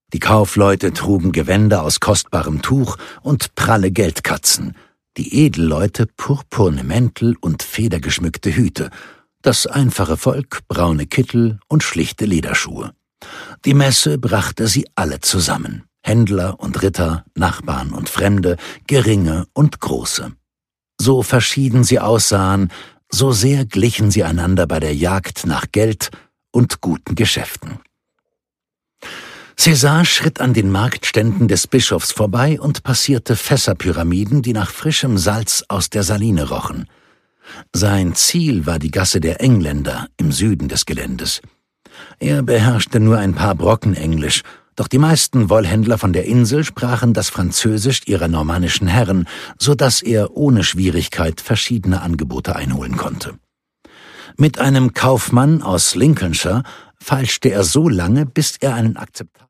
Die Kaufleute trugen Gewänder aus kostbarem Tuch und pralle Geldkatzen, die Edelleute purpurne Mäntel und federgeschmückte Hüte, das einfache Volk braune Kittel und schlichte Lederschuhe. Die Messe brachte sie alle zusammen, Händler und Ritter, Nachbarn und Fremde, geringe und große. So verschieden sie aussahen, so sehr glichen sie einander bei der Jagd nach Geld und guten Geschäften. Cäsar schritt an den Marktständen des Bischofs vorbei und passierte Fässerpyramiden, die nach frischem Salz aus der Saline rochen. Sein Ziel war die Gasse der Engländer im Süden des Geländes. Er beherrschte nur ein paar Brocken Englisch, doch die meisten Wollhändler von der Insel sprachen das Französisch ihrer normannischen Herren, so dass er ohne Schwierigkeit verschiedene Angebote einholen konnte. Mit einem Kaufmann aus Lincolnshire feilschte er so lange, bis er einen akzeptablen